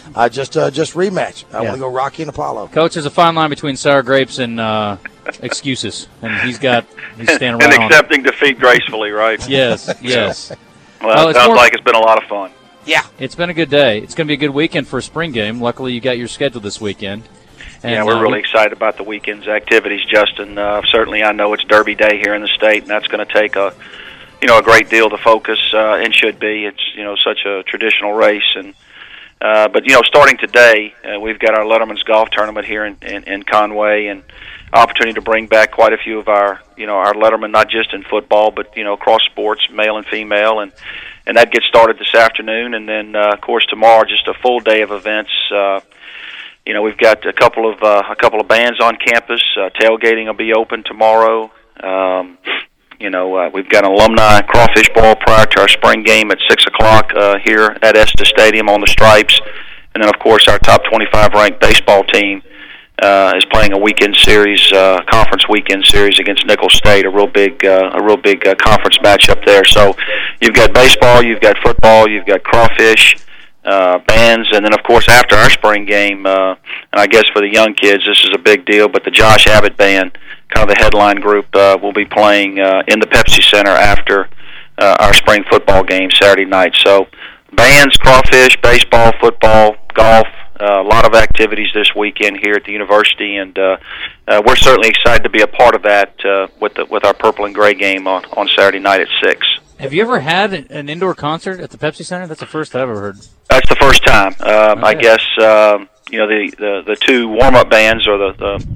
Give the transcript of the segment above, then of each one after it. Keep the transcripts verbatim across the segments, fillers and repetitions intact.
I just uh, just rematch. I Yeah. want to go Rocky and Apollo. Coach, there's a fine line between sour grapes and uh, excuses, and he's got he's standing and right on. accepting defeat gracefully, right? Yes, yes. Well, Well, it it's sounds more- like it's been a lot of fun. Yeah. It's been a good day. It's going to be a good weekend for a spring game. Luckily, you got your schedule this weekend. And, yeah, we're uh, really excited about the weekend's activities, Justin. Uh, certainly, I know it's Derby Day here in the state, and that's going to take a, you know, a great deal to focus, uh, and should be. It's, you know, such a traditional race, and uh, but you know, starting today, uh, we've got our Letterman's Golf Tournament here in, in, in Conway, and opportunity to bring back quite a few of our, you know, our Lettermen, not just in football, but you know, across sports, male and female, and and that gets started this afternoon, and then uh, of course tomorrow, just a full day of events. Uh, You know, we've got a couple of uh, a couple of bands on campus. Uh, tailgating will be open tomorrow. Um, you know, uh, we've got an alumni crawfish ball prior to our spring game at six o'clock uh, here at Estes Stadium on the Stripes, and then of course our top twenty-five ranked baseball team uh, is playing a weekend series, uh, conference weekend series against Nicholls State, a real big uh, a real big uh, conference matchup there. So you've got baseball, you've got football, you've got crawfish. Uh, bands, and then of course after our spring game, uh, and I guess for the young kids this is a big deal, but the Josh Abbott Band, kind of the headline group, uh, will be playing uh, in the Pepsi Center after uh, our spring football game Saturday night. So bands, crawfish, baseball, football, golf, uh, a lot of activities this weekend here at the university, and uh, uh, we're certainly excited to be a part of that uh, with the, with our purple and gray game on, on Saturday night at six. Have you ever had an indoor concert at the Pepsi Center? That's the first I've ever heard. That's the first time. Um, I Okay. guess um, you know the, the, the two warm-up bands or the,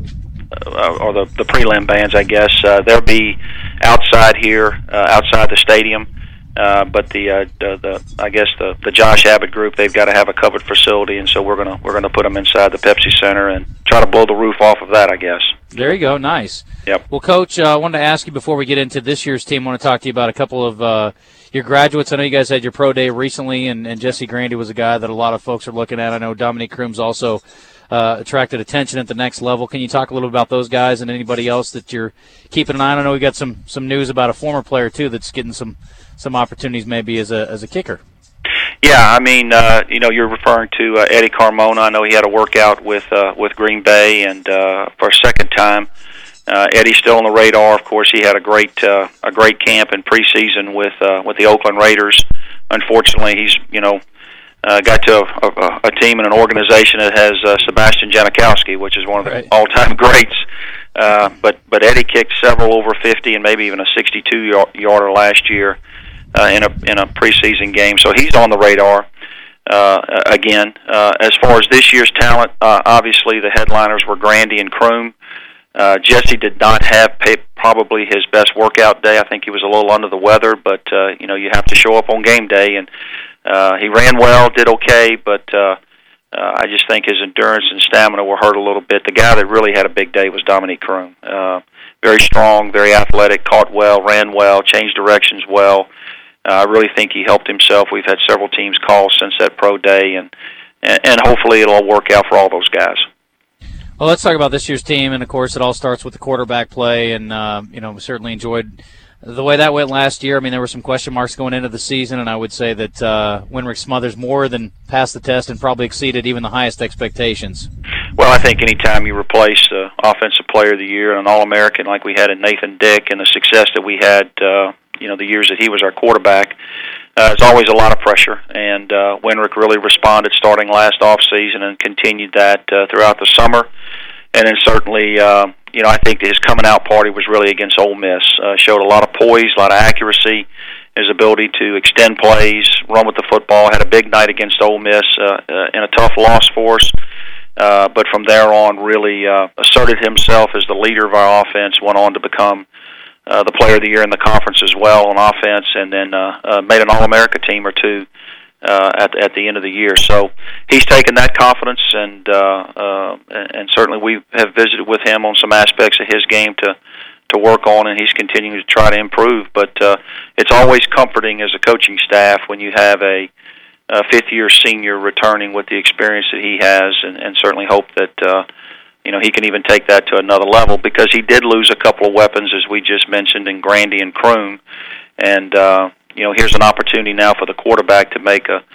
the uh, or the, the prelim bands. I guess uh, they'll be outside here, uh, outside the stadium. Uh, but the, uh, the the I guess the, the Josh Abbott group, they've got to have a covered facility, and so we're gonna we're gonna put them inside the Pepsi Center and try to blow the roof off of that. I guess. There you go. Nice. Yep. Well, Coach, uh, I wanted to ask you before we get into this year's team, I want to talk to you about a couple of uh, your graduates. I know you guys had your pro day recently, and, and Jesse Grandy was a guy that a lot of folks are looking at. I know Dominique Kroom's also uh, attracted attention at the next level. Can you talk a little about those guys and anybody else that you're keeping an eye on? I know we got some some news about a former player, too, that's getting some, some opportunities maybe as a as a kicker. Yeah, I mean, uh, you know, you're referring to uh, Eddie Carmona. I know he had a workout with uh, with Green Bay, and uh, for a second time, uh, Eddie's still on the radar. Of course, he had a great uh, a great camp in preseason with uh, with the Oakland Raiders. Unfortunately, he's you know uh, got to a, a, a team and an organization that has uh, Sebastian Janikowski, which is one of the Right. all-time greats. Uh, but but Eddie kicked several over fifty and maybe even a sixty-two yarder last year. Uh, in a in a preseason game, so he's on the radar uh, again. Uh, as far as this year's talent, uh, obviously the headliners were Grandy and Kroom. Uh, Jesse did not have pay, probably his best workout day. I think he was a little under the weather, but uh, you know you have to show up on game day, and uh, he ran well, did okay, but uh, uh, I just think his endurance and stamina were hurt a little bit. The guy that really had a big day was Dominique Kroom. Uh, very strong, very athletic, caught well, ran well, changed directions well. Uh, I really think he helped himself. We've had several teams call since that pro day, and, and, and hopefully it'll all work out for all those guys. Well, let's talk about this year's team, and, of course, it all starts with the quarterback play, and, uh, you know, we certainly enjoyed the way that went last year. I mean, there were some question marks going into the season, and I would say that uh, Winrick Smothers more than passed the test and probably exceeded even the highest expectations. Well, I think anytime you replace the Offensive Player of the Year and an All-American like we had in Nathan Dick and the success that we had uh, you know, the years that he was our quarterback, uh, it's always a lot of pressure. And uh, Winrick really responded starting last offseason and continued that uh, throughout the summer. And then certainly, uh, you know, I think his coming out party was really against Ole Miss. Uh, showed a lot of poise, a lot of accuracy, his ability to extend plays, run with the football. Had a big night against Ole Miss uh, uh, in a tough loss for us. Uh, but from there on, really uh, asserted himself as the leader of our offense, went on to become Uh, the player of the year in the conference as well on offense, and then uh, uh, made an All-America team or two uh, at, at the end of the year. So he's taken that confidence, and uh, uh, and certainly we have visited with him on some aspects of his game to, to work on, and he's continuing to try to improve. But uh, it's always comforting as a coaching staff when you have a, a fifth-year senior returning with the experience that he has, and, and certainly hope that uh, you know, he can even take that to another level, because he did lose a couple of weapons, as we just mentioned, in Grandy and Kroom. And, uh, you know, here's an opportunity now for the quarterback to make a,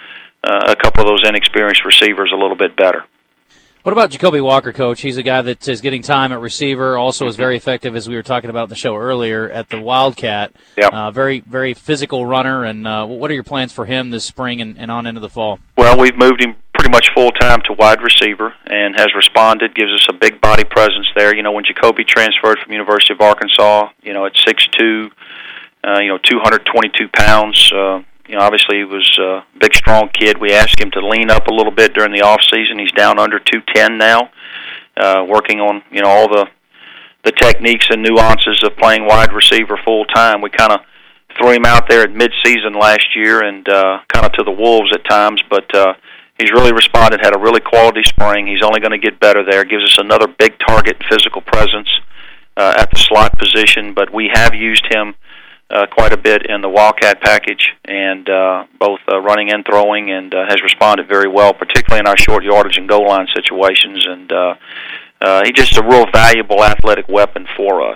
uh, a couple of those inexperienced receivers a little bit better. What about Jacoby Walker, Coach? He's a guy that is getting time at receiver, also is very effective, as we were talking about in the show earlier, at the Wildcat. Yep. Uh, very, very physical runner, and uh, what are your plans for him this spring and, and on into the fall? Well, we've moved him pretty much full-time to wide receiver and has responded, gives us a big body presence there. You know, when Jacoby transferred from University of Arkansas, you know, at six two, uh, you know, two hundred twenty-two pounds, uh, You know, obviously he was a big, strong kid. We asked him to lean up a little bit during the off season. He's down under two ten now, uh, working on you know all the the techniques and nuances of playing wide receiver full time. We kind of threw him out there at mid-season last year and uh, kind of to the wolves at times, but uh, he's really responded. Had a really quality spring. He's only going to get better there. Gives us another big target and physical presence uh, at the slot position. But we have used him Uh, quite a bit in the Wildcat package, and uh, both uh, running and throwing, and uh, has responded very well, particularly in our short yardage and goal line situations. And uh, uh, he's just a real valuable athletic weapon for us.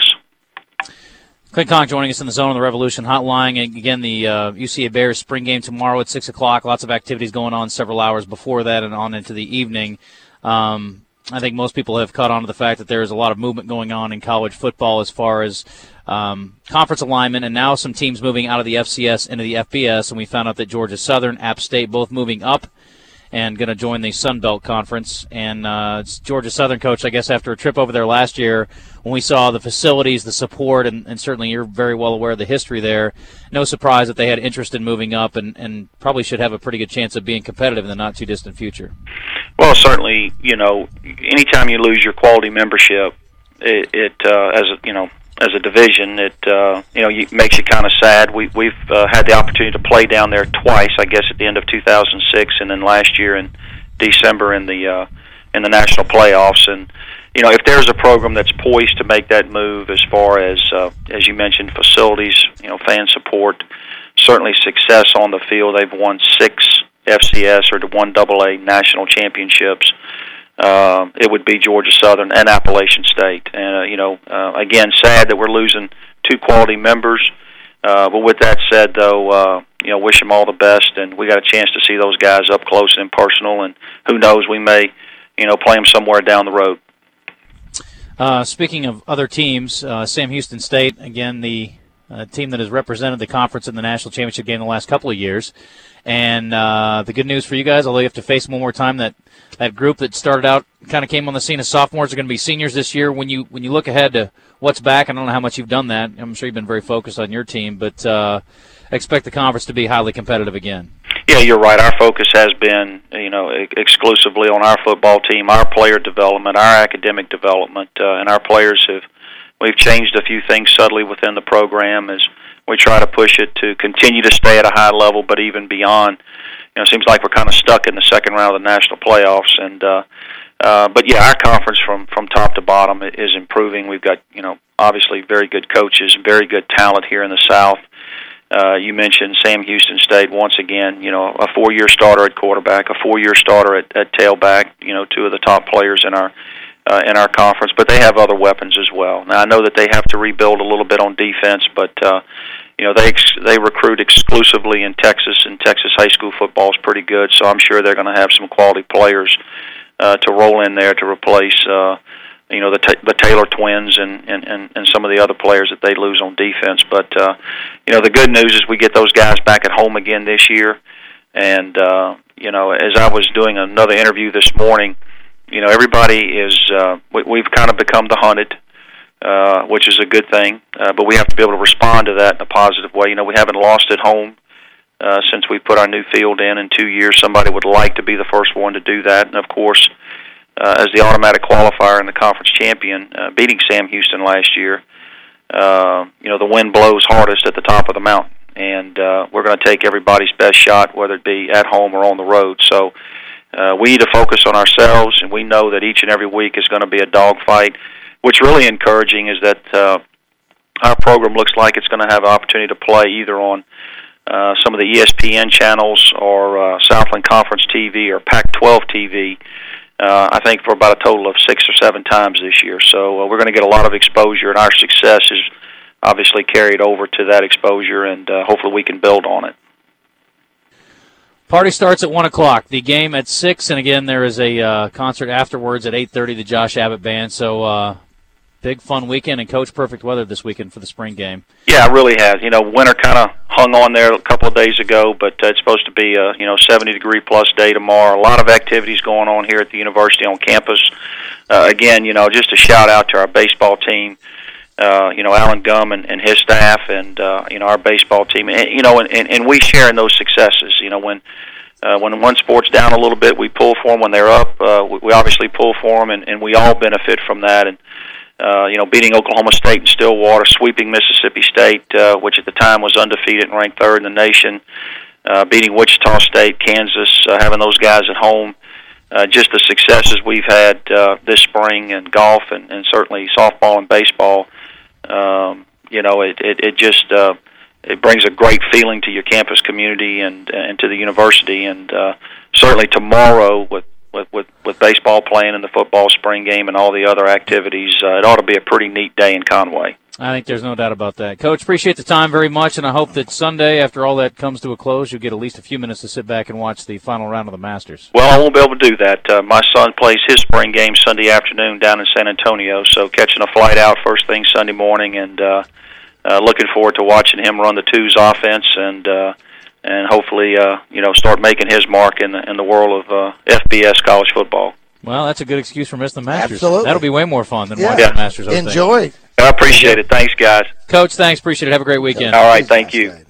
Clint Conk joining us in the Zone of the Revolution hotline. Again, the uh, U C A Bears spring game tomorrow at six o'clock. Lots of activities going on several hours before that and on into the evening. Um, I think most people have caught on to the fact that there is a lot of movement going on in college football as far as um, conference alignment, and now some teams moving out of the F C S into the F B S, and we found out that Georgia Southern, App State, both moving up and going to join the Sun Belt Conference. And uh, it's Georgia Southern, Coach, I guess after a trip over there last year, when we saw the facilities, the support, and, and certainly you're very well aware of the history there, no surprise that they had interest in moving up and, and probably should have a pretty good chance of being competitive in the not-too-distant future. Well, certainly, you know, anytime you lose your quality membership, it, it uh, as a, you know, as a division, it uh, you know you, makes you kind of sad. We, we've uh, had the opportunity to play down there twice, I guess, at the end of two thousand six, and then last year in December in the uh, in the national playoffs. And you know, if there's a program that's poised to make that move, as far as uh, as you mentioned, facilities, you know, fan support, certainly success on the field. They've won six F C S or one double A national championships. Uh, it would be Georgia Southern and Appalachian State. And, uh, you know, uh, again, sad that we're losing two quality members. Uh, but with that said, though, uh, you know, wish them all the best. And we got a chance to see those guys up close and personal. And who knows, we may, you know, play them somewhere down the road. Uh, speaking of other teams, uh, Sam Houston State, again, the uh, team that has represented the conference in the national championship game the last couple of years. And uh, the good news for you guys, although you have to face them one more time, that that group that started out kind of came on the scene as sophomores are going to be seniors this year. When you when you look ahead to what's back, I don't know how much you've done that. I'm sure you've been very focused on your team, but uh, expect the conference to be highly competitive again. Yeah, you're right. Our focus has been, you know, exclusively on our football team, our player development, our academic development, uh, and our players have. We've changed a few things subtly within the program as we try to push it to continue to stay at a high level, but even beyond. You know, it seems like we're kind of stuck in the second round of the national playoffs, and uh, uh, but yeah, our conference from from top to bottom is improving. We've got, you know, obviously very good coaches, very good talent here in the South. Uh, you mentioned Sam Houston State once again. You know, a four-year starter at quarterback, a four-year starter at, at tailback. You know, two of the top players in our uh, in our conference, but they have other weapons as well. Now I know that they have to rebuild a little bit on defense, but. Uh, You know, they ex- they recruit exclusively in Texas, and Texas high school football is pretty good, so I'm sure they're going to have some quality players uh, to roll in there to replace, uh, you know, the ta- the Taylor twins and, and, and, and some of the other players that they lose on defense. But, uh, you know, the good news is we get those guys back at home again this year. And, uh, you know, as I was doing another interview this morning, you know, everybody is, uh, we, we've kind of become the hunted. Uh, which is a good thing, uh, but we have to be able to respond to that in a positive way. You know, we haven't lost at home uh, since we put our new field in in two years. Somebody would like to be the first one to do that, and of course, uh, as the automatic qualifier and the conference champion, uh, beating Sam Houston last year, uh, you know, the wind blows hardest at the top of the mountain, and uh, we're going to take everybody's best shot, whether it be at home or on the road. So uh, we need to focus on ourselves, and we know that each and every week is going to be a dogfight. What's really encouraging is that uh, our program looks like it's going to have an opportunity to play either on uh, some of the E S P N channels or uh, Southland Conference T V or Pac twelve T V, uh, I think for about a total of six or seven times this year. So uh, we're going to get a lot of exposure, and our success is obviously carried over to that exposure, and uh, hopefully we can build on it. Party starts at one o'clock. The game at six, and again, there is a uh, concert afterwards at eight thirty, the Josh Abbott Band. So uh, big, fun weekend, and, Coach, perfect weather this weekend for the spring game. Yeah, it really has. You know, winter kind of hung on there a couple of days ago, but uh, it's supposed to be a, you know, seventy-degree-plus day tomorrow. A lot of activities going on here at the university on campus. Uh, again, you know, just a shout-out to our baseball team. Uh, you know, Alan Gum and, and his staff, and uh, you know, our baseball team, and, you know, and, and, and we share in those successes. You know, when uh, when one sport's down a little bit, we pull for them. When they're up, uh, we, we obviously pull for them, and, and we all benefit from that. And uh, you know, beating Oklahoma State in Stillwater, sweeping Mississippi State, uh, which at the time was undefeated and ranked third in the nation, uh, beating Wichita State, Kansas, uh, having those guys at home. Uh, just the successes we've had uh, this spring in golf and, and certainly softball and baseball. Um, you know, it, it, it just uh, it brings a great feeling to your campus community and and to the university. And uh, certainly tomorrow, with, with, with, with baseball playing and the football spring game and all the other activities, uh, it ought to be a pretty neat day in Conway. I think there's no doubt about that. Coach, appreciate the time very much, and I hope that Sunday, after all that comes to a close, you'll get at least a few minutes to sit back and watch the final round of the Masters. Well, I won't be able to do that. Uh, my son plays his spring game Sunday afternoon down in San Antonio, so catching a flight out first thing Sunday morning, and uh, uh, looking forward to watching him run the twos offense and uh, and hopefully uh, you know start making his mark in the, in the world of uh, F B S college football. Well, that's a good excuse for missing the Masters. Absolutely. That'll be way more fun than yeah. watching yeah. the Masters. I Enjoy. I appreciate it. Thanks, guys. Coach, thanks. Appreciate it. Have a great weekend. All right. Thank you.